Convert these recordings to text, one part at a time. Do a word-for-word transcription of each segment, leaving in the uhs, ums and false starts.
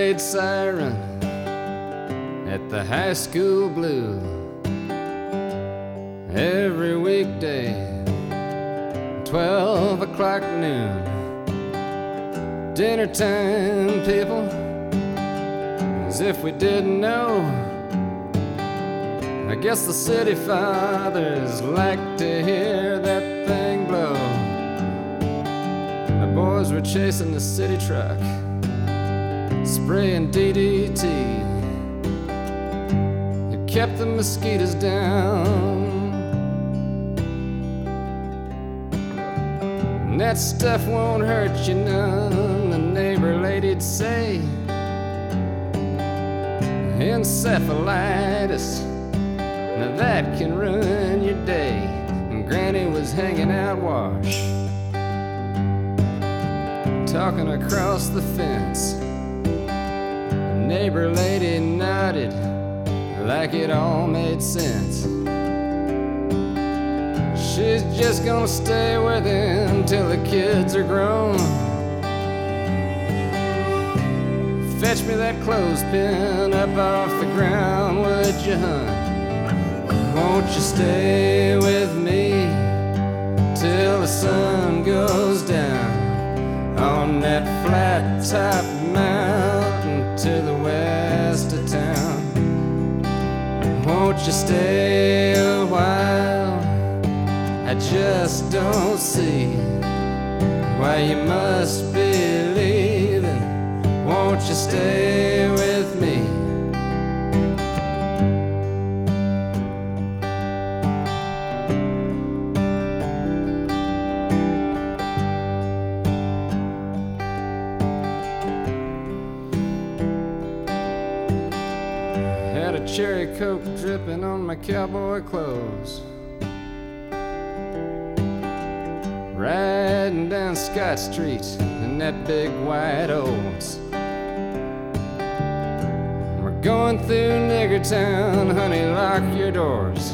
played siren at the high school blue every weekday, twelve o'clock noon. Dinner time, people, as if we didn't know. I guess the city fathers like to hear that thing blow. The boys were chasing the city truck, spraying D D T. It kept the mosquitoes down. And that stuff won't hurt you none, the neighbor lady'd say. Encephalitis, now that can ruin your day. And Granny was hanging out wash, talking across the fence. The neighbor lady nodded like it all made sense. She's just gonna stay with him till the kids are grown. Fetch me that clothespin up off the ground, would you, hun? Won't you stay with me till the sun goes down on that flat top mountain to the west of town? Won't you stay a while? I just don't see why you must be leaving. Won't you stay with me? Had a cherry coke dripping on my cowboy clothes, riding down Scott Street in that big white Olds. We're going through Nigger Town, honey, lock your doors.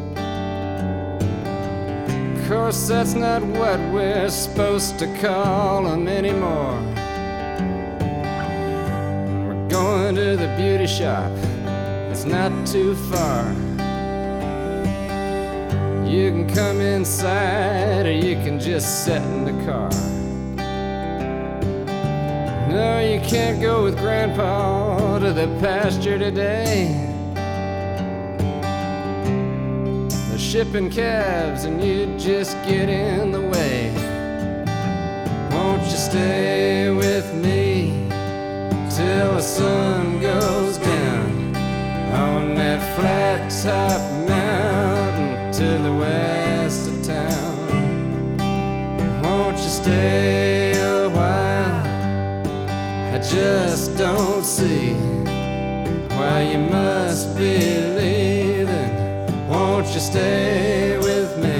Of course, that's not what we're supposed to call them anymore. We're going to the beauty shop, it's not too far. You can come inside or you can just sit in the car. No, you can't go with Grandpa to the pasture today. They're shipping calves and you just get in the way. Won't you stay with me till the sun goes down on that flat top mountain to the west of town? Won't you stay a while? I just don't see why you must be leaving. Won't you stay with me?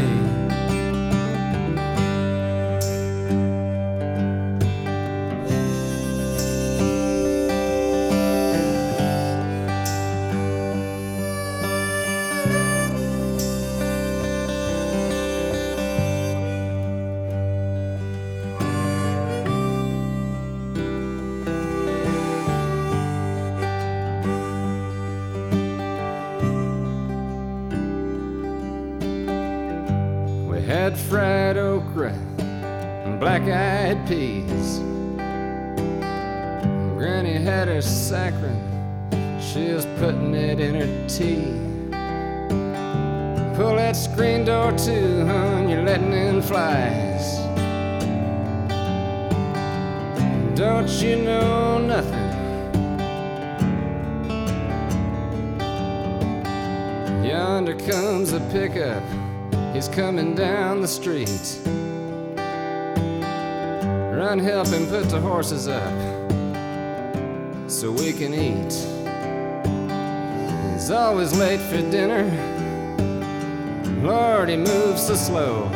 Had fried okra and black-eyed peas. Granny had her saccharin, she was putting it in her tea. Pull that screen door to, hon, you're letting in flies. Don't you know nothing? Yonder comes a pickup, he's coming down the street. Run, help him put the horses up so we can eat. He's always late for dinner, Lord, he moves so slow.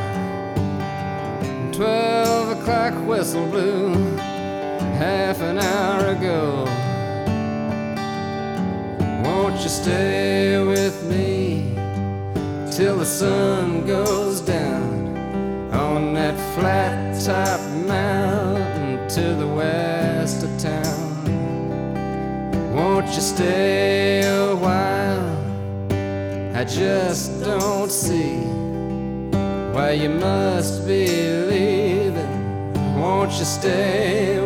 Twelve o'clock whistle blew half an hour ago. Won't you stay with me till the sun goes down on that flat top mountain to the west of town? just don't see why you must be leaving. Won't you stay